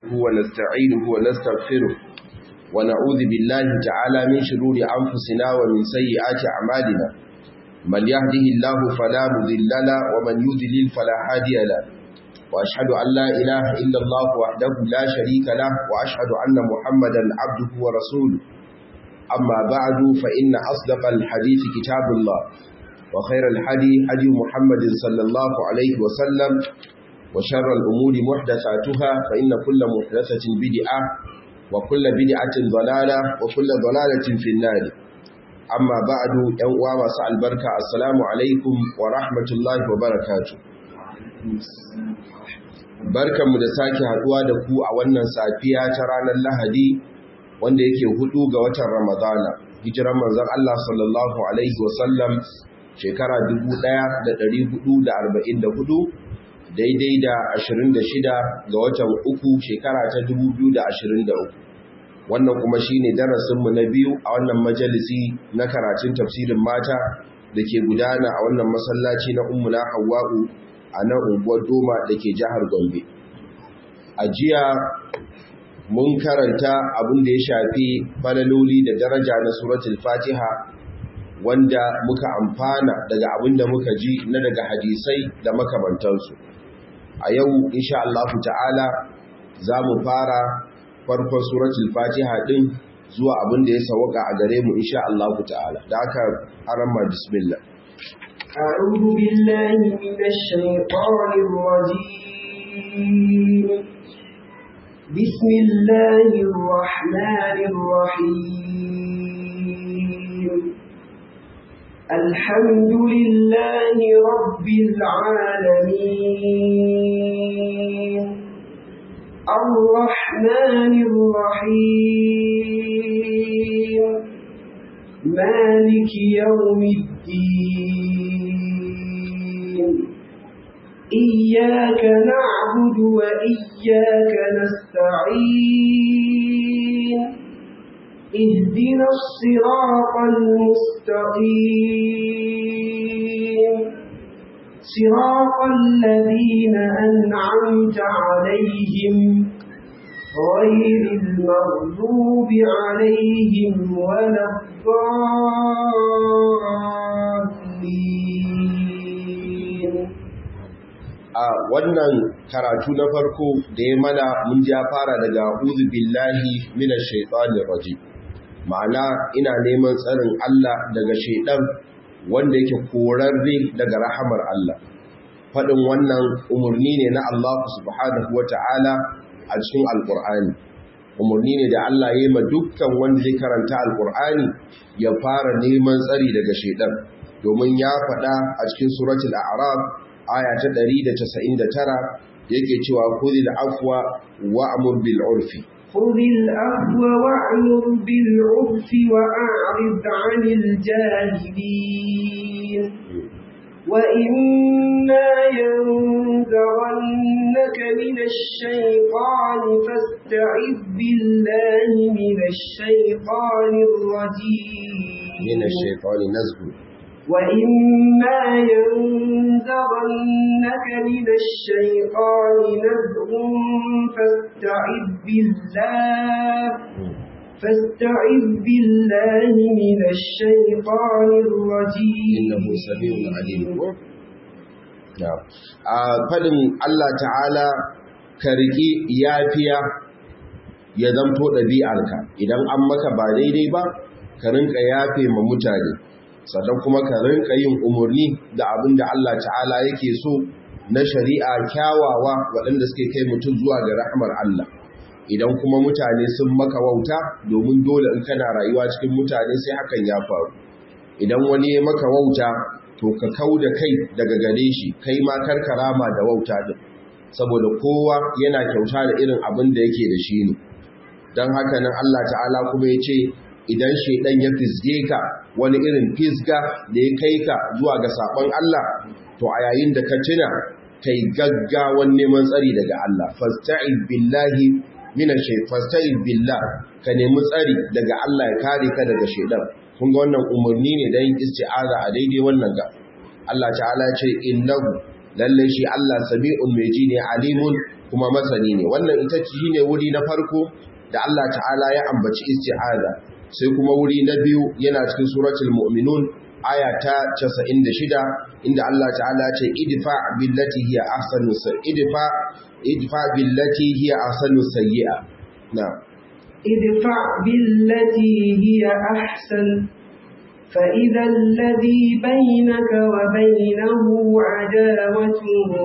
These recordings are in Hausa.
ونستعينه ونستغفره ونعوذ بالله تعالى من شرور أنفسنا ومن سيئات أعمالنا من يهده الله فلا مضل له ومن يضلل فلا هادي له وأشهد أن لا إله إلا الله وحده لا شريك له وأشهد أن محمدا عبده ورسوله أما بعد فإن أصدق الحديث كتاب الله وخير الحدي هدي محمد صلى الله عليه وسلم وشر الأمور محدثاتها فإن كل محدثة بدعة وكل بدعة ضلالة وكل ضلالة في النار أما بعد يوم مساء البركة السلام عليكم ورحمة الله وبركاته barkanmu da sake haduwa da ku a wannan safiya ta ranar Lahadi wanda yake 4 ga watan Ramadana hijiran manzon Allah sallallahu alaihi wasallam shekara 1444 daidai da 26 ga watan uku shekara ta 2023 wannan kuma shine darasinmu na biyu a wannan majalisi na karatun tafsirin mata da ke gudana a wannan masallaci na Ummuna Hawwa'u a nan unguwar Doma da ke jihar Gombe. A jiya mun karanta abin da ya shafi falaloli da daraja na suratul Fatiha wanda muka amfana daga abin da muka ji na daga hadisai da makamantansu. A yau insha Allah ta'ala za mu fara farkon suratul Fatiha din zuwa abin da ya sawaka a gare mu insha Allah ta'ala. Da haka haramma bismillah. أعوذ بالله من الشيطان الرجيم بسم الله الرحمن الرحيم الحمد لله رب العالمين الرحمن الرحيم مالك يوم الدين إياك نعبد وإياك نستعين اهدنا الصراط المستقيم صراط الذين أنعمت عليهم غير المغضوب عليهم ولا الضالين. wannan karatu na farko da ya mana mun ja fara daga a'udhu billahi minash shaitanir rajim, ma'ana ina neman tsarin Allah daga shaitan wanda yake korarre daga rahamar Allah. Faɗin wannan umarni ne na Allah subhanahu wata'ala a cikin alkur'ani, umarni ne da Allah ya yi ma dukkan wanda zai karanta alkur'ani ya fara neman tsari daga shaitan, domin ya faɗa a cikin suratul a'raf aya ta 199 yake cewa khudhil afwa wa'mur bil urfi khudhil afwa wa'mur bil urfi wa'rid 'anil jahilin wa imma yanzaghannaka minash shaytani fasta'idh billahi minash shaytanir rajim minash shaytani nazghun وَإِمَّا يَنزَغَنَّكَ مِنَ الشَّيْطَانِ نَزْغٌ فَاسْتَعِذْ بِاللَّهِ مِنَ الشَّيْطَانِ الرَّجِيمِ إِنَّهُ سَمِيعٌ عَلِيمٌ. Fadin Allah ta'ala ka riƙi yafiya ya zamto ɗabi'arka, idan an maka ba daidai ba ka rinka yafe ma mutane, sannan kuma ka rinka yin umarni da abin da Allah ta'ala yake so na shari'a kyawawa waɗanda suke kai mutum zuwa ga rahmar Allah. Idan kuma mutane sun maka wauta, domin dole in kana rayuwa cikin mutane sai hakan ya faru, idan wani ya maka wauta to ka kau da kai daga gare shi, kai ma karkarama da wauta din, saboda kowa yana kyauta da irin abin da yake da shi ne. Don haka nan Allah ta'ala kuma ya ce idan shaidan ya fisge ka wani irin fisga da ya kai ka zuwa ga sabon Allah, to a yayin da ka tuna kai gaggawan neman tsari daga Allah, fasta'id billahi minash shaytan, fasta'id billah, ka nemi tsari daga Allah ya kare ka daga shaidan. Kun ga wannan umarni ne da yin isti'aza a daidai wannan ga Allah ta'ala ce innahu lalle shi Allah sami'un mai ji ne, alimun kuma masani ne. Wannan ita ce shine wuri na farko da Allah ta'ala ya ambaci isti'aza. Sai kuma wuri na biyu yana cikin suratul mu'minun aya ta 96 inda Allah ta'ala ya ce idfa billati hiya ahsanu idfa billati hiya ahsanu sayyi'a. Na'am. idfa billati hiya ahsan فإذا الذي بينك وبينه عداوة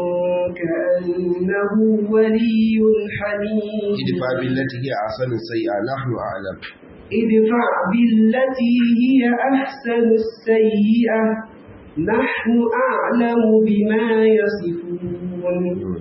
كأنه ولي حميم idfa billati hiya ahsanu sayyi'a nahnu a'lam. ادفع بالتي هي أحسن السيئة نحن أعلم بما يصفون.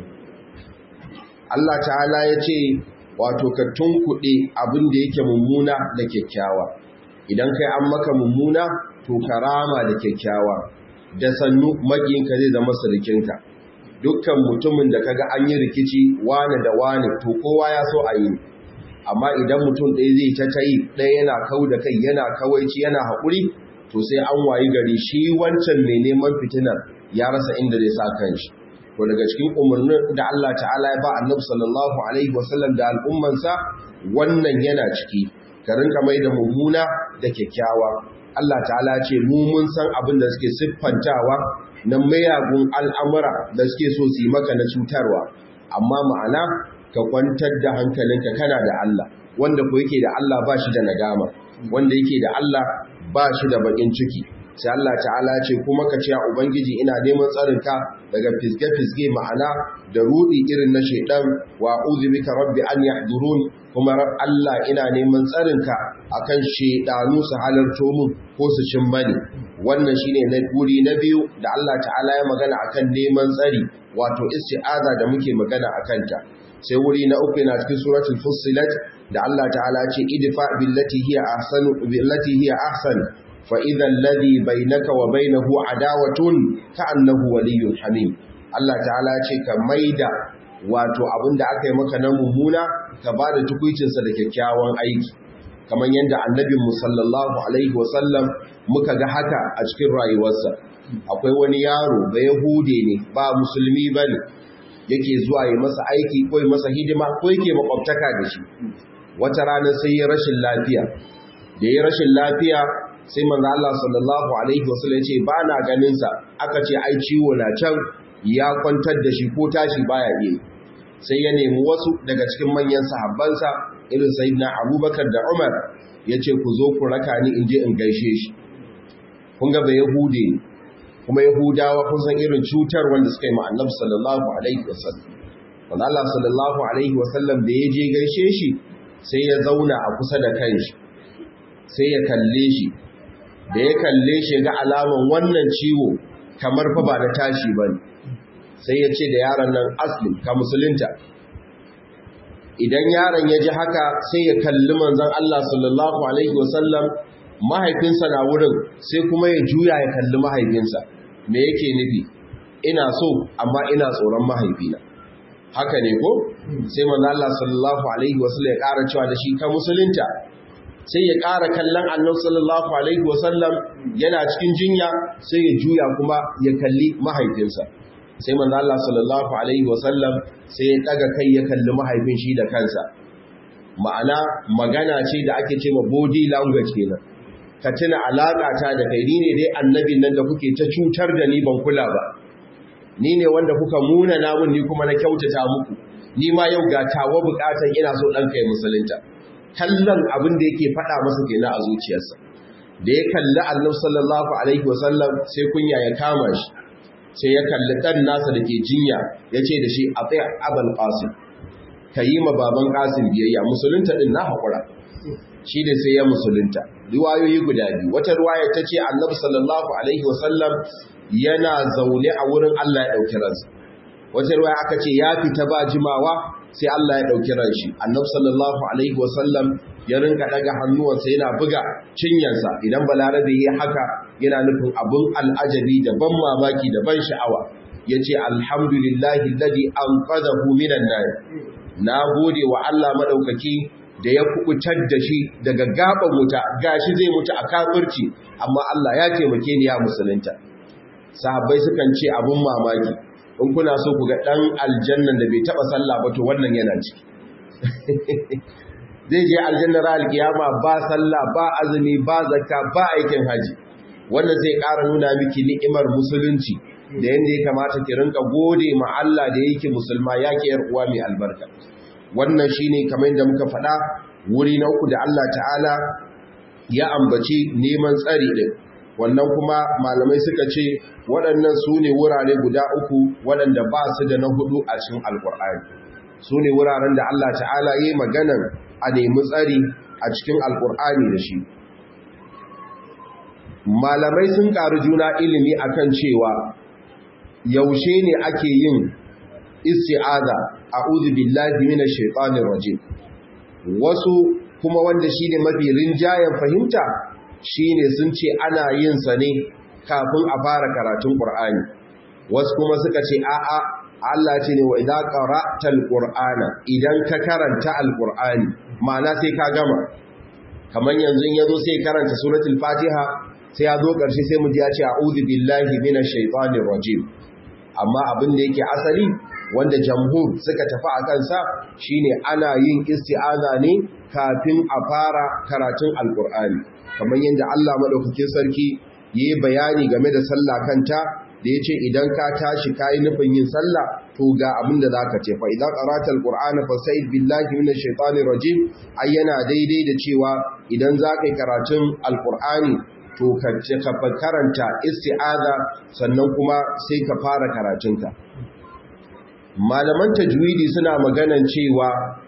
Allah ta'ala ya ce wato ka tunkuɗe abin da yake mummuna da kyakkyawa. Idan kai an maka mummuna to karama da kyakkyawa, da sannu makiyinka zai zama sirikinka. Dukkan mutumin da kaga an yi rikici wane da wane to kowa ya so a yi, amma idan mutum ɗaya zai ta yi ɗaya yana kau da kai yana kawaici yana haƙuri, to sai an wayi gari shi wancan mai neman fitinar ya rasa inda zai sa kanshi. To daga cikin umarnin da Allah ta'ala ya ba Annabi sallallahu alaihi wasallam da al'ummansa wannan yana ciki, ka rinka mai da mummuna da kyakkyawa. Allah ta'ala ce mu mun san abin da suke siffantawa na mayagun al'amura da suke so su yi maka na cutarwa, amma ma'ana ka kwantar da hankalinka kana da Allah, wanda ko yake da Allah ba shi da nadama, wanda yake da Allah ba shi da bakin ciki. Sai Allah ta'ala ce kuma ka ce a Ubangiji ina neman tsarinka daga fisge-fisge ma'ana da rudi irin na shaidan, wa a'udhu bika rabbi an yahdurun, kuma Allah ina neman tsarinka akan shaidanu su halarto mun ko su cin mani. Wannan shine na guri na biyu da Allah ta'ala ya magana akan neman tsari, wato isti'aza da muke magana akan ta. Sai wuri na uku yana cikin suratul fussilat da Allah ta'ala ce idfa billati hiya ahsan fa idha alladhi bainaka wa bainahu adawatun ka'annahu waliyyun hamim. Allah ta'ala ce ka maida wato abinda aka yi maka na mummuna ka bada tukuicinsa da kyakkyawan aiki, kamar yadda annabinmu sallallahu alaihi wasallam muka ga haka a cikin rayuwarsa. Akwai wani yaro ba Yahude ne ba musulmi bane, yake zuwa yi masa aiki ko yi masa hidima ko yake makwabtaka da shi. Wata rana sai ya rashin lafiya, da ya rashin lafiya sai manzo Allah sallallahu alaihi wasallam ya ce ba na ganin sa, aka ce ai ciwo na can ya kwantar da shi ko tashi baya iya. Sai ya nemi wasu daga cikin manyan sahabbansa irin sayyidina Abubakar da Umar, ya ce ku zo ku raka ni in je in gaishe shi. Kun ga ba Yahude ne, kuma Yahudawa kun san irin cutar wanda suka yi ma Annabi sallallahu alaihi wasallam. Wanda Allah sallallahu alaihi wasallam da ya je gaishe shi sai ya zauna a kusa da kanshi, sai ya kalle shi, da ya kalle shi ga alaman wannan ciwo kamar fa ba da tashi bane, sai ya ce da yaron nan aslim ka musulunta. Idan yaron ya ji haka sai ya kalli manzon Allah sallallahu alaihi wasallam, mahaifinsa na wurin sai kuma ya juya ya kalli mahaifinsa. Me yake nufi? Ina so amma ina tsoron mahaifina. Haka ne ko? Sai manzo Allah sallallahu alaihi wasallam ya ƙara cewa da shi ka musulunta. Sai ya ƙara kallon Annabi sallallahu alaihi wasallam yana cikin jinya, sai ya juya kuma ya kalli mahaifinsa. Sai manzo Allah sallallahu alaihi wasallam sai ya daga kai ya kalli mahaifin shi da kansa. Ma'ana magana ce da ake cewa body language kenan. Ka tuna alaƙa ta da kai, ni ne dai annabin nan da kuke ta cutar da ni ban kula ba, ni ne wanda kuka muna namun ni kuma na kyautata muku, ni ma yau ga tawa bukatan ina so ɗanka ya musulunta. Kallon abin da yake faɗa masa kenan a zuciyarsa. Da ya kalli Annabi sallallahu alaihi wasallam sai kunya ya kama shi, sai ya kalli ɗan nasa da ke jinya ya ce da shi a tsaye abal qasim, ka yi ma baban qasim biyayya, musulunta ɗin na haƙura. Shi da sai ya musulunta. Riwayoyi guda biyu, wata riwaya ta ce Annabi sallallahu alaihi wasallam yana zaune a wurin Allah ya ɗauki ransa. Wata riwaya aka ce ya fita ba jimawa sai Allah ya ɗauki ranshi. Annabi sallallahu alaihi wasallam ya rinka daga hannuwansa yana buga cinyarsa, idan balarabe ya haka yana nufin abun al'ajabi da ban mamaki da ban sha'awa. Yace alhamdulillahi alladhi anqadhahu minan nar. Na gode wa Allah madaukaki da ya kubutar da shi daga gaban wuta, gashi zai mutu a kafirci amma Allah ya taimake ni ya musulunta. Sahabbai sukan ce abun mamaki, in kuna so ku ga dan aljannan da bai taba sallah ba to wannan yana ciki zai je aljannar alkiyama ba sallah ba azumi ba zakka ba aikin haji. Wannan zai ƙara nuna miki ni'imar musulunci da yanda ya kamata ki rinka gode ma Allah da yake musulma yake yar uwa mai albarka. Wannan shine kamar yadda muka faɗa wuri na uku da Allah ta'ala ya ambaci neman tsari din. Wannan kuma malamai suka ce waɗannan su ne wurare guda uku waɗanda ba su da na hudu a cikin alkur'ani. Su ne wuraren da Allah ta'ala ya yi maganar a nemi tsari a cikin alkur'ani da shi. Malamai sun ƙaru juna ilimi akan cewa yaushe ne ake yin isti'aza a'udhu billahi minash shaitanir rajim. Wasu kuma wanda shine mafi rinjayen fahimta shine sun ce ana yin sa ne kafin a fara karatun Qur'ani. Wasu kuma suka ce a'a Allah ce ne wa idza qara'tal qur'ana idan ka karanta alqur'ani ma'ana sai ka gama. Kamar yanzu in yazo sai karanta suratul Fatiha sai ya zo ƙarshe sai mu ji ya ce a'udhu billahi minash shaitanir rajim. Amma abin da yake asali wanda jamhur suka tafi a kansa shine ana yin isti'aza ne kafin a fara karatun alqur'ani. Kamar yadda Allah madaukakin sarki yayi bayani game da sallah kanta da yace idan ka tashi kai nufin yin sallah to ga abin da zaka ce fa idan qaratal qur'ana fasta'id billahi minash shaitanir rajim ayyana daidai da cewa idan zaka yi karatun alqur'ani to ka karanta isti'aza sannan kuma sai ka fara karatunka. Malaman tajwidi suna maganan cewa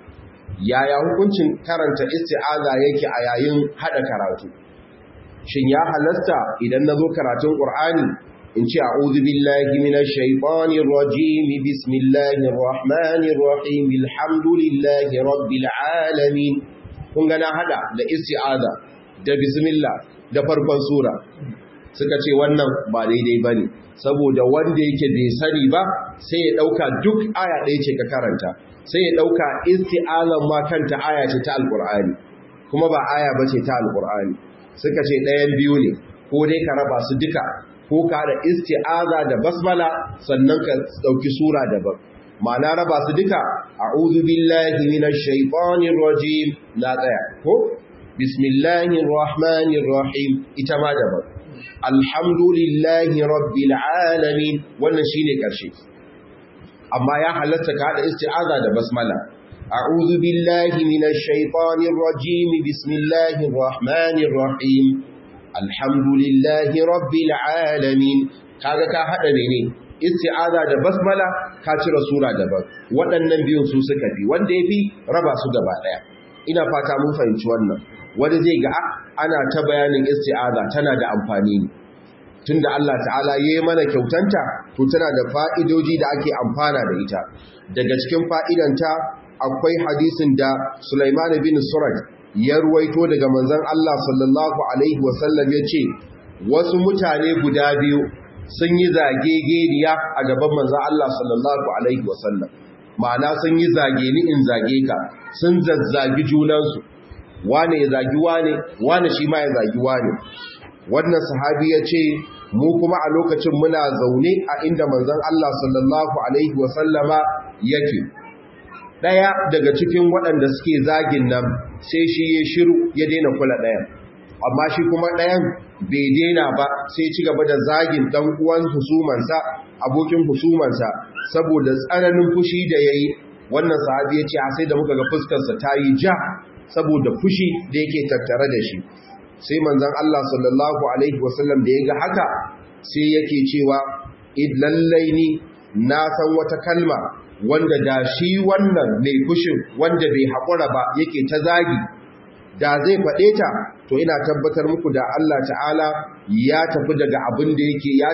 yaya hukuncin karanta isti'aza yake a yayin hada karatu. Shin ya halasta idan nazo karatun Qur'ani in ce a'udhu billahi minash shaitanir rajim bismillahir rahmanir rahim alhamdulillahi rabbil alamin. Kun ga na hada da isti'aza da bismillah da farkon sura. Suka ce wannan ba daidai bane saboda wanda yake bai sani ba sai ya dauka duk aya ɗaya ce ka karanta sai ya dauka isti'azan ma kanta aya ce ta alqur'ani kuma ba aya bace ta alqur'ani. Suka ce ɗayan biyu ne ko dai ka raba su duka ko ka da isti'aza da basmala sannan ka dauki sura daban. Ma'ana raba su duka a'udhu billahi minash shaitanir rajim na tsaya ko bismillahir rahmanir rahim ita ma daban. Alhamdulillahi rabbil alamin wannan shine karshe. Amma ya halatta ka hada isti'aza da basmala. A'udhu billahi minash shaitanir rajim bismillahir rahmanir rahim. Alhamdulillahi rabbil alamin. Kaga ka hada ne isti'aza da basmala ka cire sura daban. Waɗannan biyun su suka fi wanda yafi raba su gaba daya. Ina fata mun fahimci wannan. Wanda zai ga ana ta bayanin isti'aza tana da amfani ne. Tunda Allah ta'ala yayi mana kyautanta to tana da fa'idoji da ake amfana da ita. Daga cikin fa'idanta akwai hadisin da Sulaiman bin Suraj ya ruwaito daga manzon Allah sallallahu alaihi wasallam yace wasu mutane guda biyu sun yi zagegeniya a gaban manzon Allah sallallahu alaihi wasallam. Ma'ana sun yi zage ni in zage ka, sun zazzagi junansu. Wane ya zagi wane shi ma ya zagi wane. Wannan sahabi ya ce mu kuma a lokacin muna zaune a inda manzon Allah sallallahu alaihi wasallama yake. Daya daga cikin waɗanda suke zagin nan sai shi ya shiru ya daina kula ɗayan. Amma shi kuma ɗayan bai daina ba sai ci gaba da zagin ɗan uwan husumansa, abokin husumansa saboda tsananin fushi da yayi. Wannan sahabi ya ce a sai da muka ga fuskarsa ta yi ja saboda fushi da yake tattare da shi. Sai manzon Allah sallallahu alaihi wasallam da ya ga haka sai yake cewa lallai ni na san wata kalma wanda da shi wannan mai fushin wanda bai haƙura ba yake ta zagi da zai faɗe ta to ina tabbatar muku da Allah ta'ala ya tafi daga abin da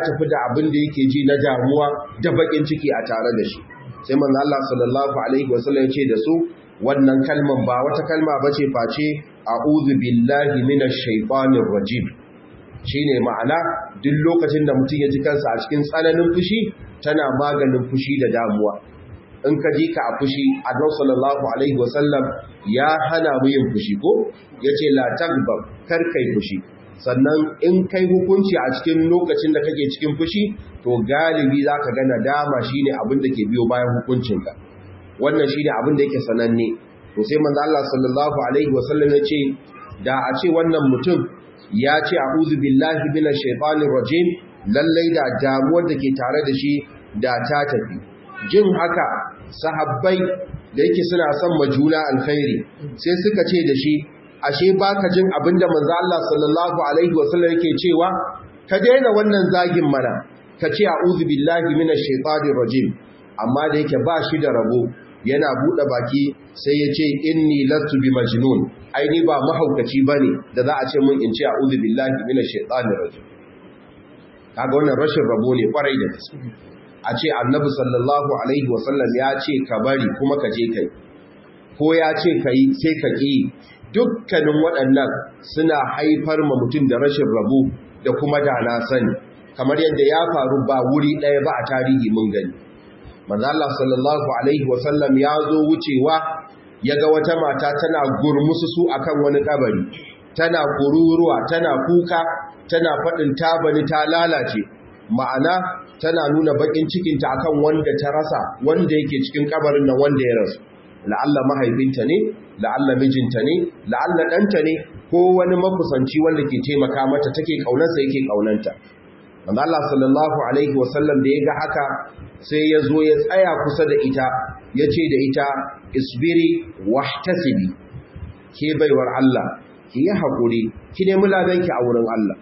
yake ji na damuwa da bakin ciki a tare da shi. Sai manzon Allah sallallahu alaihi wasallam ya ce da su wannan kalman ba wata kalma bace face a'udhu billahi minash shaitanir rajim. Shine ma'ana duk lokacin da mutum ya ji kansa a cikin tsananin fushi tana maganin fushi da damuwa. In ka ji ka a fushi Annabi sallallahu alaihi wasallam ya hana mu yin fushi ko yace la tagbab kar kai fushi sannan in kai hukunci a cikin lokacin da kake cikin fushi to galibi za ka ga nadama shine abin da ke biyo bayan hukuncinka, wannan shine abin da yake sananne. To sai manzo Allah sallallahu alaihi wasallam ya ce da a ce wannan mutum ya ce a'udhu billahi minash shaitanir rajim, lallai da damuwar da ke tare da shi da ta tafi. Jin haka sahabbai da yake suna son majuna alkhairi sai suka ce da shi, ashe baka jin abinda manzo Allah sallallahu alaihi wasallam yake cewa, ka daina wannan zagin mana, ka ce a'udhu billahi minash shaitanir rajim. Amma da yake ba shi da rabo, yana bude baki sai ya ce inni lastu bi majnun, ai ni ba mahaukaci bane da za a ce mun in ce a'udhu billahi minash shaitanir rajim. Kaga wannan rashin rabo ne kwarai da gaske. A ce annabi sallallahu alaihi wasallam ya ce ka bari kuma ka je kai, ko ya ce ka yi sai ka ƙi. Dukkanin waɗannan suna haifar ma mutum da rashin rabo da kuma da na sani, kamar yadda ya faru ba wuri ɗaya ba a tarihi mun gani. Manzo Allah sallallahu alaihi wasallam ya zo wucewa ya ga wata mata tana gurmusu akan wani kabari, tana kururuwa, tana kuka, tana faɗin ta bani ta lalace, ma'ana tana nuna bakin cikinta akan wanda ta rasa, wanda yake cikin kabarin nan wanda ya rasu. La'alla mahaifinta ne, la'alla mijinta ne, la'alla ɗanta ne, ko wani makusanci wanda ke taimaka mata take ƙaunarsa yake ƙaunanta. Manzo Allah sallallahu alaihi wasallam da ya ga haka sai ya zo ya tsaya kusa da ita, ya ce da ita isbiri wahtasibi, ke baiwar Allah ki yi haƙuri, ki nemi ladanki a wurin Allah.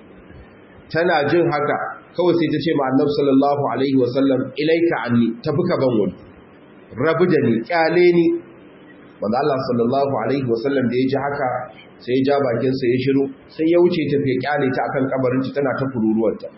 Tana jin haka kawai sai ta ce ma Annabi sallallahu alaihi wasallam, ilaika anni, tafi ka ban wani, rabu da ni, kyale ni. Manzo Allah sallallahu alaihi wasallam da ya ji haka sai ya ja bakin sa ya shiru, sai ya wuce tafi kyale ta akan kabarin ta tana ta kururuwarta.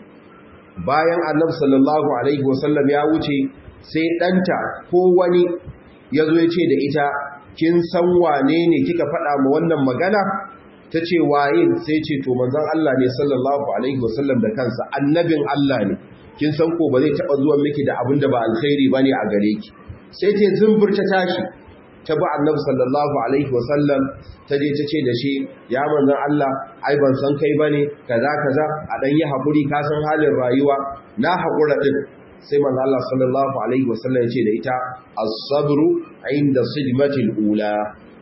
Bayan Annabi sallallahu alaihi wasallam ya wuce sai danta ko wani ya zo ya ce da ita, kin san wane ne kika faɗa ma wannan magana? Ta ce waye? Sai ce to manzon Allah ne sallallahu alaihi wasallam da kansa, annabin Allah ne, kin san ko ba zai taba zuwa miki da abin da ba alkhairi bane a gare ki. Sai ta zumburta tashi ta bi annabi sallallahu alaihi wasallam, ta je ta ce da shi, ya manzon Allah ai ban san kai bane kaza kaza, a dan yi hakuri, ka san halin rayuwa. Na hakura din. Sai manzon Allah sallallahu alaihi wasallam ya ce da ita, as-sabru inda sidmatil ula,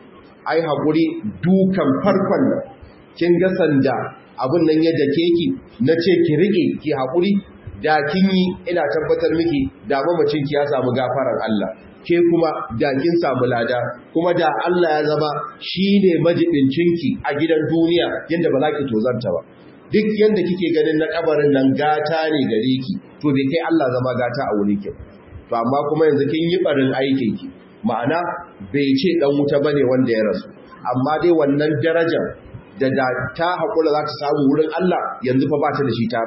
ai haƙuri dukan farkon nan, kin ga sanda abin nan ya dake ki, na ce ki rike ki haƙuri, da kin yi ina tabbatar miki da mamacin ki ya samu gafarar Allah, ke kuma da kin samu lada, kuma da Allah ya zama shine majibincinki a gidan duniya yanda ba za ki tozarta ba. Duk yanda kike ganin na kabarin nan gata ne gare ki, to bai kai Allah zama gata a wurin ki. To amma kuma yanzu kin yi barin aikin ki, ma'ana bai ce dan wuta bane wanda ya rasu, amma dai wannan darajar da ta haƙura za ta samu wurin Allah yanzu fa ba ta da shi, ta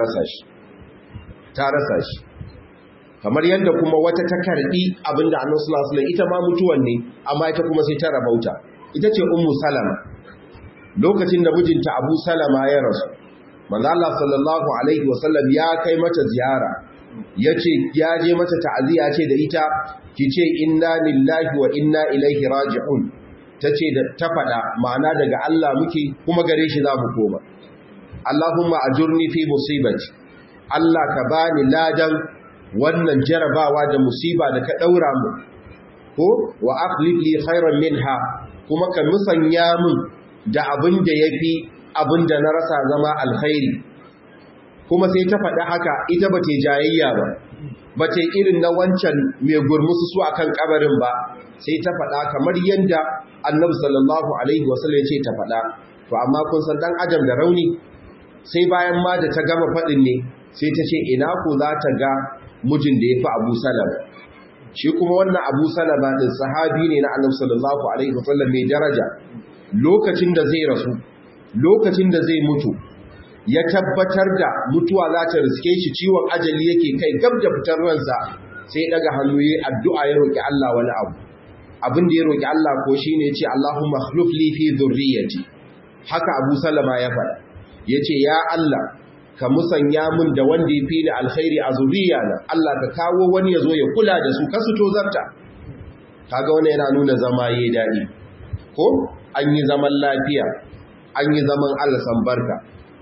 rasa shi. Kamar yadda kuma wata ta karbi abinda Annabi sallallahu alaihi wasallam, ita ma mutuwan ne amma ita kuma sai ta rabauta. Ita ce Ummu Salama. Lokacin da mijinta Abu Salama ya rasu, manzo Allah sallallahu alaihi wasallam ya kai mata ziyara, yace ya je mata ta'aziya ce da ita, ki ce inna lillahi wa inna ilaihi raji'un. Tace da ta fada ma'ana daga Allah muke kuma gare shi zamu koma. Allahumma ajurni fi musibati, Allah ka bani ladan wannan jarabawa da musiba da ka daura mu, ko wa aqlib li khairan minha, kuma ka musanya min da abin da yafi abin da na rasa zama alkhairi. Kuma sai ta faɗi haka, ita ba ta jayayya ba ta irin na wancan mai gurmusu su akan kabarin ba, sai ta faɗa kamar yadda Annabi sallallahu alaihi wasallam ya ce ta faɗa. To amma kun san dan adam da rauni, sai bayan ma da ta gama faɗin ne sai ta ce ina ko za ta ga mijin da ya fi Abu Salama. Shi kuma wannan Abu Salama din sahabi ne na Annabi sallallahu alaihi wasallam mai daraja. Lokacin da zai rasu, lokacin da zai mutu, ya tabbatar da mutuwa za ta riske shi, ciwon ajali yake kai gab da fitar ransa, sai daga hannu yayin addu'a ya roki Allah wani abu. Abin da ya roki Allah ko shine ya ce Allahumma akhlif li fi dhurriyyati. Haka Abu Salama ya faɗa. Yace ya Allah ka musanya min da wanda ya fi ni alkhairi a zuriyana, Allah ka kawo wani ya zo ya kula da su kasu tozarta. Kaga wannan yana nuna zama yayi dadi. Ko an yi zaman lafiya, an yi zaman Allah san barka.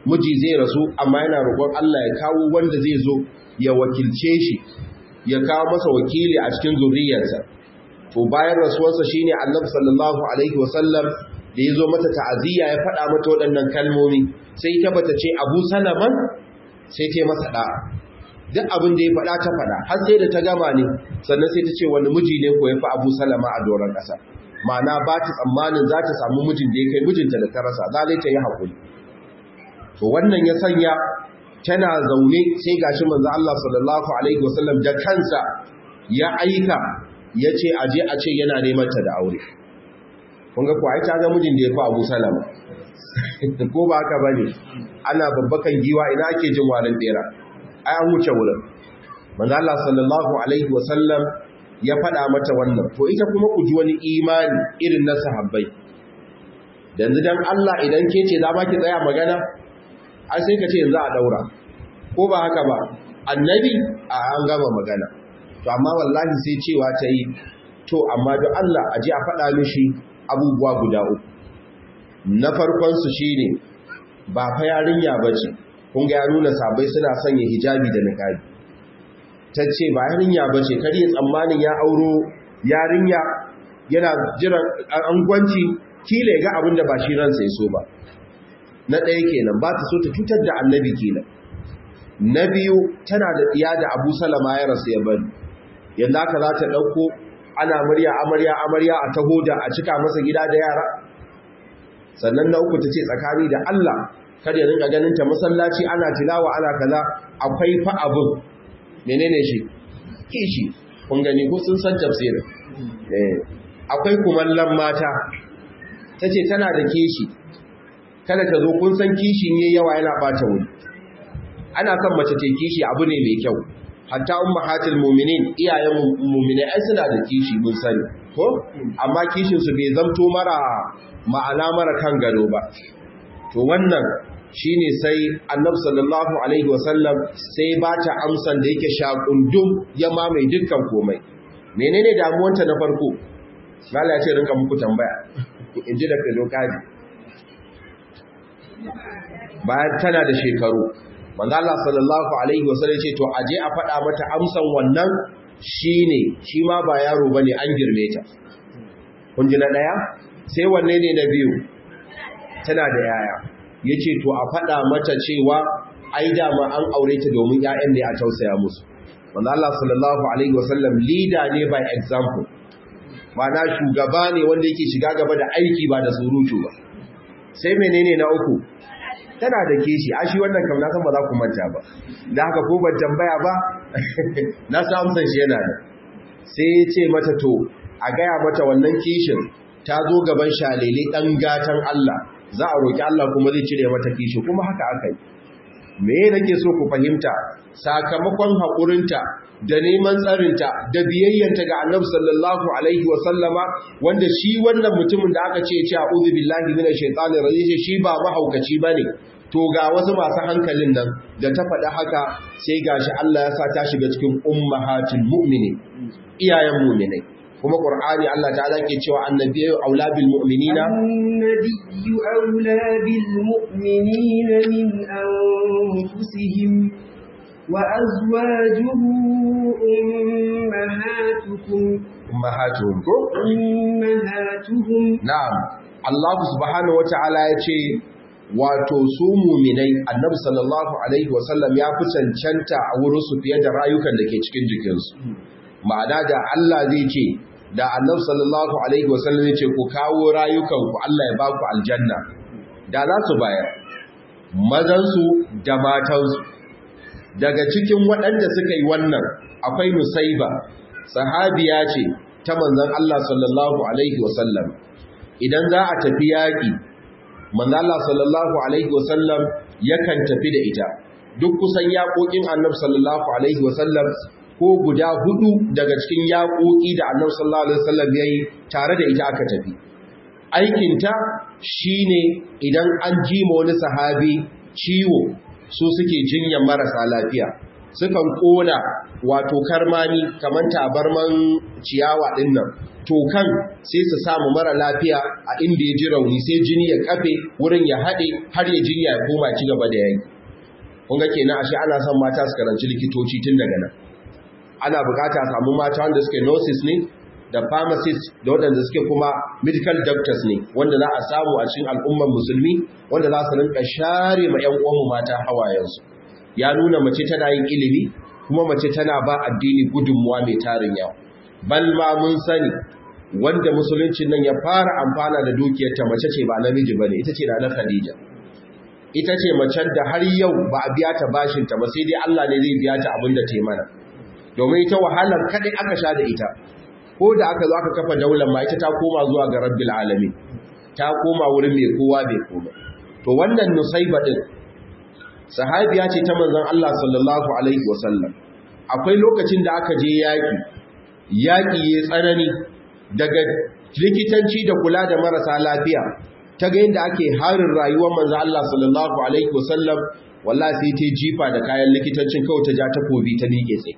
miji zai rasu amma yana roƙon Allah ya kawo wanda zai zo ya wakilce shi, ya kawo masa wakili a cikin zuriyarsa. To bayan rasuwarsa shine Annabi sallallahu alaihi wasallam da ya zo mata ta'aziyya ya faɗa mata waɗannan kalmomi, sai ta bata ce Abu Salama, sai ta masa da'a. Duk abin da ya faɗa ta faɗa, har sai da ta gama ne, sannan sai ta ce wani miji ne ko ya fi Abu Salama a doron ƙasa. Ma'ana ba ta tsammanin za ta samu mijin da ya kai mijinta da ta rasa, za ta yi haƙuri. To wannan ya sanya tana zaune sai gashi manzo Allah sallallahu alaihi wasallam da kansa ya aika ya ce aje a ce yana neman ta da aure. Kun ga ko ai ta ga mijin da ya fi Abu Salama. Ko ba haka bane? Ana babbakan giwa ina ake jin warin bera. Ai an wuce wurin. Manzo Allah sallallahu alaihi wasallam ya faɗa mata wannan. To ita kuma ku ji wani imani irin na sahabbai. Yanzu dan Allah idan ke ce za ma ki tsaya magana, ai sai ka ce yanzu a daura. Ko ba haka ba? Annabi an gama magana. To amma wallahi sai cewa ta yi, to amma don Allah aje a faɗa mishi abubuwa guda uku. Na farkon su shine ba fa yarinya bace. Kun ga ya nuna sabai suna sanya hijabi da niqabi. Tace ba yarinya bace, kar ya tsammanin ya auro yarinya yana jiran angwanci kila ga abin da ba shi ransa ya so ba. Na ɗaya kenan ba ta so ta cutar da Annabi kenan. Na biyu tana da tsiya da Abu Salama ya rasu ya bari. Yanda aka za ta ɗauko ana amarya a taho da a cika masa gida da yara. Sannan na uku ta ce tsakani da Allah kada ya rinka ganin ta masallaci ana tilawa ana kaza, akwai fa abin menene shi kishi. Kun gani ko sun san tafsirin akwai kumallon mata. Tace tana da kishi, kada ta zo, kun san kishi ne yawa yana bata wuri. Ana son mace ta kishi abu ne mai kyau. Hatta ummahatul mu'minin, iyayen mu'minai ai suna da kishi mun sani ko, amma kishin su bai zamto ma'ana mara kan gado ba. To wannan shine sai Annabi sallallahu alaihi wasallam sai ba ta amsan da yake shakundum ya mamaye dukkan komai. Menene damuwanta na farko? Allah ya ce rinka muku tambaya inji da kai dokaji. Bayan tana da shekaru, manzo Allah sallallahu alaihi wasallam ce to aje a faɗa mata amsan wannan shine shi ma ba yaro bane, an girme ta. Kun ji na daya? Sai wanne ne na biyu? Tana da yaya. Yace to a faɗa mata cewa ai da ma an aure ta domin ƴaƴan ne a tausaya musu. Manzo Allah sallallahu alaihi wasallam leader ne by example. Mana shugaba ne wanda yake shiga gaba da aiki ba da surutu ba. Sai menene na uku? Tana da kishi. A shi wannan kam na san ba za ku manta ba. Da haka ko ban tambaya ba na san amsan shi yana da. Sai ya ce mata to a gaya mata wannan kishin ta zo gaban shalele dan gatan Allah, za a roki Allah kuma zai cire mata kishi, kuma haka aka yi. Me nake so ku fahimta? Sakamakon haƙurinta da neman tsarinta da biyayyanta ga Annabi sallallahu alaihi wa sallama, wanda shi wannan mutumin da aka ce a'udhu billahi minash shaitanir rajim shi ba mahaukaci bane. To ga wasu masu hankalin nan da ta faɗa haka, sai gashi Allah ya sa ta shiga cikin ummahatul mu'minin, iyayen mu'minai. Kuma Qur'ani Allah ta'ala ke cewa annabiyyu aula bil mu'minina min anfusihim wa azwajuhu ummahatuhum. Na'am, Allah subhanahu wa ta'ala ya ce wato su mu'minai, Annabi sallallahu alaihi wasallam ya fi cancanta a wurin su fiye da rayukan da ke cikin jikinsu. Ma'ana da Allah zai ce, da Annabi sallallahu alaihi wasallam ya ce ku kawo rayukanku Allah ya baku aljanna, da za su bayar, mazansu da matansu. Daga cikin waɗanda suka yi wannan akwai Nusaiba, sahabiya ce ta manzon Allah sallallahu alaihi wasallam. Idan za a tafi yaƙi, manzon Allah sallallahu alaihi wasallam yakan tafi da ita. Duk kusan yaƙoƙin Annabi sallallahu alaihi wasallam ko guda 4 daga cikin yaƙoƙi da Annabi sallallahu alaihi wasallam yayi tare da ita aka tafi. Aikinta shine idan an ji ma wani sahabi ciwo, su suke jinyar marasa lafiya. sukan kona wato karmani kamar tabarman ciyawa din nan tokan sai su samu mara lafiya a inda ya ji rauni sai jini ya kafe wurin ya haɗe har ya jinya ya koma ci gaba da yanki. Kun ga kenan ashe ana son mata su karanci likitoci tun daga nan. Ana bukata a samu mata wanda suke nurses ne da pharmacists da waɗanda suke kuma medical doctors ne wanda za a samu a cikin al'ummar musulmi wanda za su rinka share ma ƴan uwanmu mata hawayensu. Ya nuna mace tana yin ilimi kuma mace tana ba addini gudunmuwa mai tarin yawa. Bal ma mun sani wanda musuluncin nan ya fara amfana da dukiyarta mace ce ba namiji bane, ita ce na Khadija. Ita ce macen da har yau ba a biya ta bashin ta ba sai dai Allah ne zai biya ta abin da ta yi mana. Domin ita wahalar kadai aka sha da ita. Ko da aka zo aka kafa daular ma ita ta koma zuwa ga Rabbil Alamin. Ta koma wurin mai kowa bai koma. To wannan Nusayba din sahabiya ce ta manzon Allah sallallahu alaihi wasallam. Akwai lokacin da aka je yaƙi ya tsanani daga likitanci da kula da marasa lafiya ta ga yadda ake harin rayuwar manzo Allah sallallahu alaihi wasallam wallahi sai ta jifa da kayan likitancin kawai ta ja takobi ta miƙe tsaye.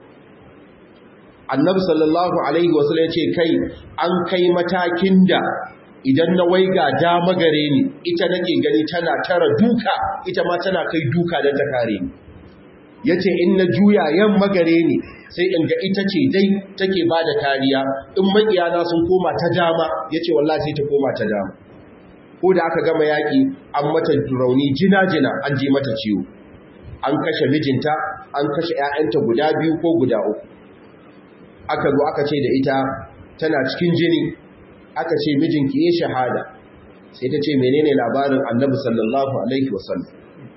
Annabi sallallahu alaihi wasallam ya ce kai an kai matakin da idan na waiga dama gare ni ita nake gani tana tara duka ita ma tana kai duka don ta kare ni. Yace in na juya yamma gare ni sai in ga ita ce dai take ba da kariya in makiyana sun koma ta dama yace wallahi sai ta koma ta dama. Ko da aka gama yaki an mata rauni jina-jina an ji mata ciwo, an kashe mijinta an kashe 'ya'yanta guda 2 ko guda 3. Aka zo aka ce da ita tana cikin jini, aka ce mijinki ya shahada, sai ta ce menene labarin Annabi sallallahu alaihi wasallam.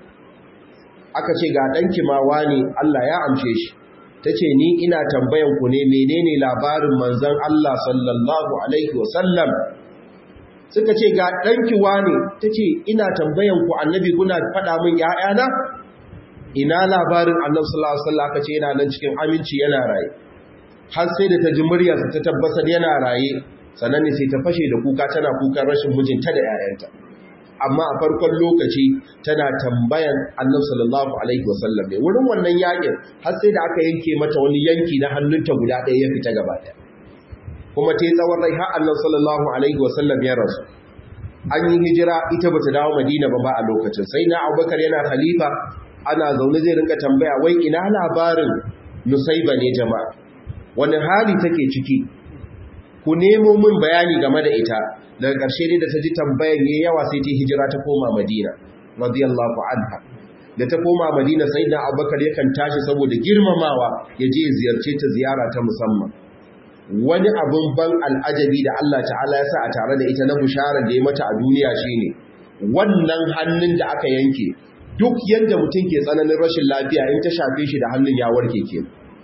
Aka ce ga ɗanki ma wani Allah ya amshe shi. Ta ce ni ina tambayan ku ne menene labarin manzon Allah sallallahu alaihi wasallam. Suka ce ga ɗanki wani, ta ce ina tambayan ku annabi kuna faɗa min ‘ya'yana? Ina labarin Annabi sallallahu alaihi wasallam. Aka ce yana nan cikin aminci yana raye. Har sai da ta ji muryarsa ta tabbatar yana raye, sannan ne sai ta fashe da kuka tana kukan rashin mijinta da ‘ya'yanta. Amma a farkon lokaci tana tambayan Annabi sallallahu alaihi wasallam ne wurin wannan yakin har sai da aka yanke mata wani yanki na hannunta guda ɗaya ya fita gaba ɗaya. Kuma ta yi tsawon rai har Annabi sallallahu alaihi wasallam ya rasu. An yi hijira ita bata dawo Madina ba a lokacin. Sai na Abubakar yana khalifa ana zaune zai rinka tambaya wai ina labarin Nusayba ne jama'a. Wani hali take ciki? Ku nemo min bayani game da ita. Daga ƙarshe ne da ta ji tambayan yayi yawa sai ta hijira ta koma Madina radiyallahu anha. Da ta koma Madina sayyidina Abubakar yakan tashi saboda girmamawa ya je ziyarce ta ziyara ta musamman. Wani abun ban al'ajabi da Allah ta'ala ya sa a tare da ita na bisharar da ya mata a duniya shine wannan hannun da aka yanke duk yanda mutum ke tsananin rashin lafiya in ta shafe shi da hannun ya warke ke.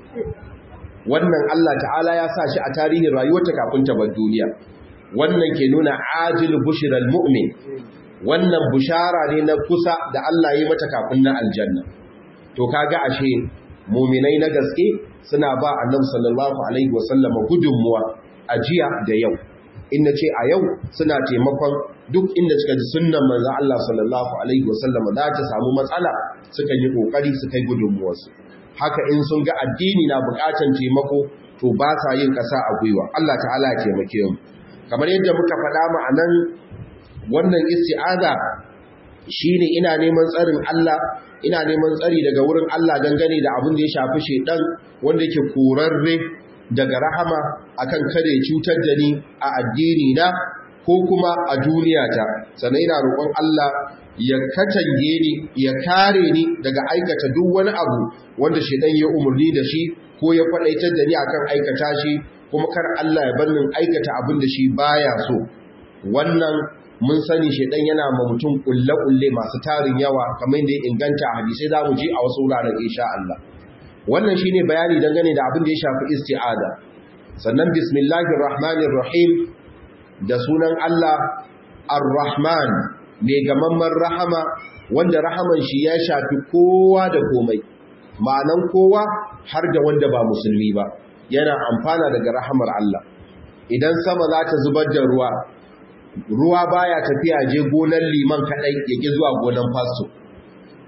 Wannan Allah ta'ala ya sa shi a tarihin rayuwarta kafin ta bar duniya. Wannan ke nuna ajil bushral mu'min. Wannan bushara ne na kusa da Allah ya mata kafin na aljanna. To kaga ashe mu'minai na gaske suna ba Annabi sallallahu alaihi wasallam gudunmuwa a jiya da yau. In nace a yau suna taimakon duk inda suka ji sunnan manzo Allah sallallahu alaihi wasallam za ta samu matsala suka yi kokari suka yi gudunmuwarsu. Haka in sun ga addini na bukatan taimako to ba sa yin kasa a gwiwa. Allah ta'ala ya taimake mu. Kamar yadda muka faɗa mu anan wannan isti'aza shine ina neman tsarin Allah, ina neman tsari daga wurin Allah dangane da abin da ya shafi shedan wanda yake korarre daga rahama akan kada ya cutar da ni a addini na ko kuma a duniyata. Sannan ina roƙon Allah ya katange ni ya kare ni daga aikata duk wani abu wanda shedan ya umurni da shi ko ya faɗaitar da ni akan aikata shi, kuma kar Allah ya bar ni aikata abin da shi baya so. Wannan mun sani shedan yana ma mutum kulle masu tarin yawa kamar yadda ya inganta a hadisi za mu ji a wasu wuraren insha Allah. Wannan shine bayani dangane da abin da ya shafi isti'aza. Sannan bismillahir rahmanir rahim, da sunan Allah ar-rahman mai gamamman rahama wanda rahaman shi ya shafi kowa da komai, ma'anan kowa har da wanda ba musulmi ba yana amfana daga rahamar Allah. Idan sama za ta zubar da ruwa baya tafiya je gonar liman kadai yake zuwa gonar fasto.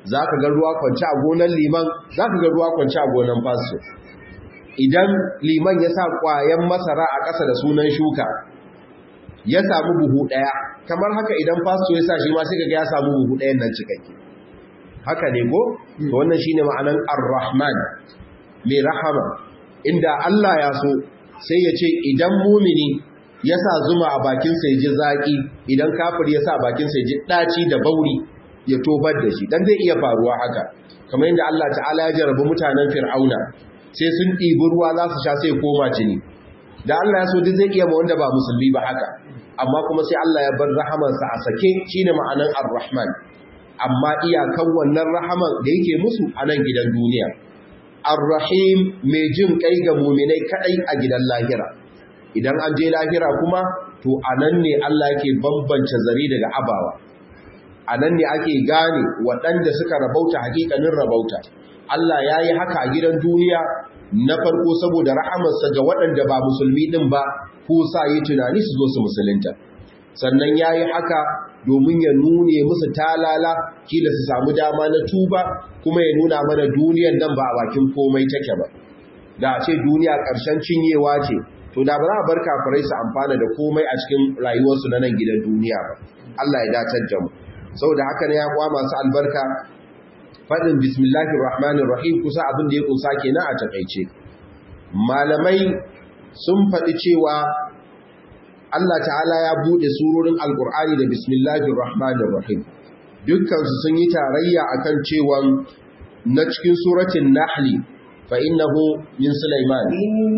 zaka ga ruwa kwance a gonan liman, zaka ga ruwa kwance a gonan fasto. Idan liman ya sa ƙwayan masara a ƙasa da sunan shuka, ya samu buhu ɗaya, kamar haka idan fasto ya sa shi ma sai ga ya samu buhu ɗayan nan cikakke. Haka ne ko? To wannan shine ma'anan Ar-Rahman, mai rahama. Inda Allah ya so sai ya ce idan mumini ya sa zuma a bakinsa ya ji zaƙi, idan kafir ya sa bakinsa ya ji ɗaci da bauri ya tobar da shi. Dan zai iya faruwa haka, kamar yadda Allah ta'ala ya jarabi mutanen Fir'auna, sai sun ɗibi ruwa za su sha sai koma jini. Da Allah ya so duk zai iya ma wanda ba musulmi ba haka, amma kuma sai Allah ya bar rahamansa a sake, shine ma'anan Ar-Rahman. Amma iyakan wannan rahaman da yake musu a nan gidan duniya. Ar-Rahim, mai jin kai ga muminai kadai a gidan lahira. Idan an je lahira kuma to anan ne Allah yake bambance zari daga abawa. Anan ne ake gane waɗanda suka rabauta hakikanin rabauta. Allah ya yi haka a gidan duniya na farko saboda rahamarsa ga waɗanda ba musulmi ɗin ba, ko sa yi tunani su zo su musulunta. Sannan ya yi haka domin ya nune musu talala, kila su samu dama na tuba, kuma ya nuna mana duniyan nan ba a bakin komai take ba. Da a ce duniya ƙarshen cinyewa ce, to da ba za a bar kafirai su amfana da komai a cikin rayuwarsu na nan gidan duniya ba. Allah ya dacar da mu. Saboda haka ne ya kwa masu albarka, faɗin bismillahir rahmanir rahim kusa abin da ya kusa kenan a takaice. Malamai sun faɗi cewa Allah ta'ala ya buɗe surorin alƙur'ani da bismillahir rahmanir rahim. Dukkansu sun yi tarayya akan cewa na cikin suratul nahl fa innahu min sulaiman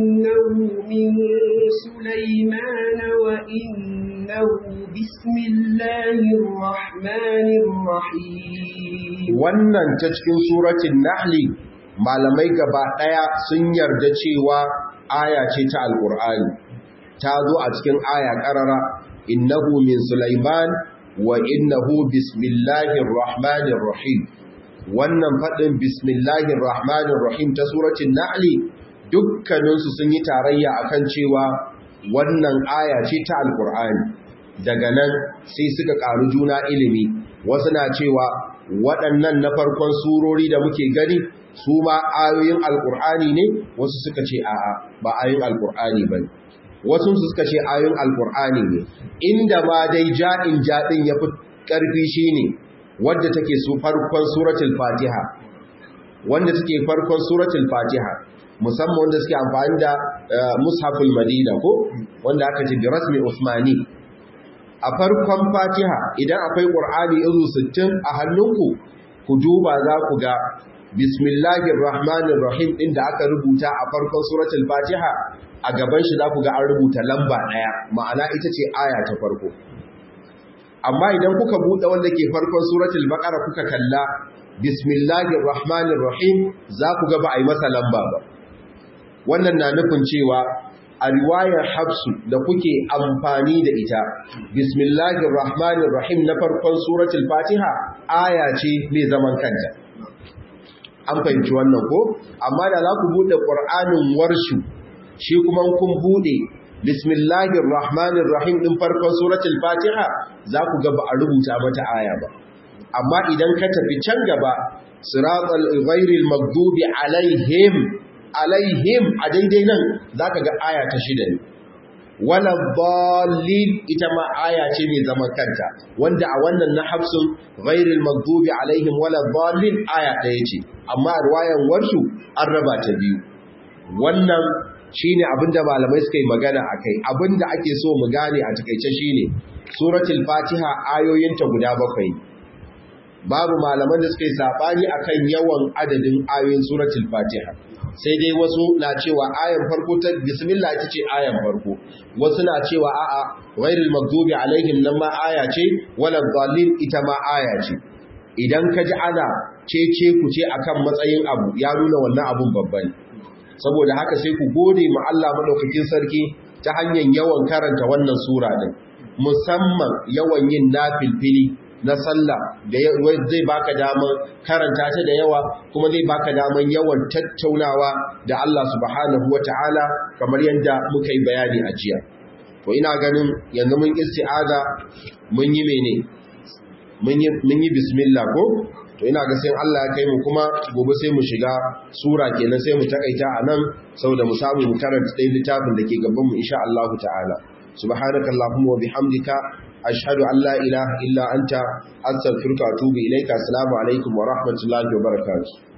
min sulaiman wa innahu bismillahir rahmanir rahim. Wannan ta cikin suratul nahl malamai gaba daya sun yarda cewa aya ce ta alqur'ani, ta zo a cikin aya karara, innahu min sulaiman wa innahu bismillahir rahmanir rahim. Wannan fadin bismillahir rahmanir rahim ta suratul nahl dukkaninsu sun yi tarayya akan cewa wannan aya ce ta alqur'ani. Daga nan sai suka karu juna ilimi, wasu na cewa waɗannan na farkon surori da muke gani su ma ayoyin alqur'ani ne, wasu suka ce a'a ba ayoyin alqur'ani bane, wasu suka ce ayoyin alqur'ani ne. Inda ma dai ja'in jadin yafi karfi shine wadda take su farkon suratul fatiha, wanda take farkon suratul fatiha, musamman wanda suke amfani da mushaful madina ko wanda aka ce bi rasmi usmani. A farkon fatiha idan akwai qur'ani izu 60 a hannunku, ku duba za ku ga bismillahir rahmanir rahim din da aka rubuta a farkon suratul fatiha, a gaban shi za ku ga an rubuta lamba 1, ma'ana ita ce aya ta farko. Amma idan kuka buɗe wanda ke farkon suratul baqara kuka kalla bismillahir rahmanir rahim, za ku ga ba a yi masa lamba ba. Wannan na nufin cewa a riwayar Hafsu da kuke amfani da ita, bismillahir rahmanir rahim na farkon suratul fatiha aya ce mai zaman kanta. An fahimci wannan ko? Amma da za ku buɗe ƙur'anin warshu, shi kuma kun buɗe bismillahir rahmanir rahim din farkon suratul fatiha, za ku ga ba a rubuta mata aya ba. Amma idan ka tafi can gaba, siratal ghairil maghdubi alaihim a daidai nan zaka ga aya ta 6 ne. Wala dallin ita ma aya ce mai zaman kanta, wanda a wannan na Hafsun ghairil maghdubi alaihim wala dallin aya ɗaya ce, amma riwayan warshu an raba ta biyu. Wannan shine abinda malamai suka yi magana akai. Abinda ake so mu gane a takeice shine suratul fatiha ayoyinta guda 7. Babu malaman da suka yi sabani akan yawan adadin ayoyin suratul fatiha, sai dai wasu na cewa ayan farko ta bismillah ita ce ayan farko, wasu na cewa a'a ghairil maghdubi alaihim nan ma aya ce, wala dallin ita ma aya ce. Idan ka ji ana cece ku ce akan matsayin abu, ya nuna wannan abun babba ne. Saboda haka sai ku gode ma Allah madaukakin sarki ta hanyar yawan karanta wannan sura din, musamman yawan yin nafilfili na sallah da zai baka daman karanta ta da yawa, kuma zai baka daman yawan tattaunawa da Allah subhanahu wataala kamar yadda muka yi bayani a jiya. To ina ganin yanzu mun isti'aza, mun yi mene, mun yi bismillah ko, to ina ga sai Allah ya kai mu kuma gobe sai mu shiga sura kenan sai mu takaita anan saboda mu samu mu karanta dai littafin da ke gaban mu insha Allah ta'ala subhanakallahumma wa bihamdika ashhadu an la ilaha illa anta astaghfiruka wa atubu ilaika assalamu alaikum wa rahmatullahi wa barakatuh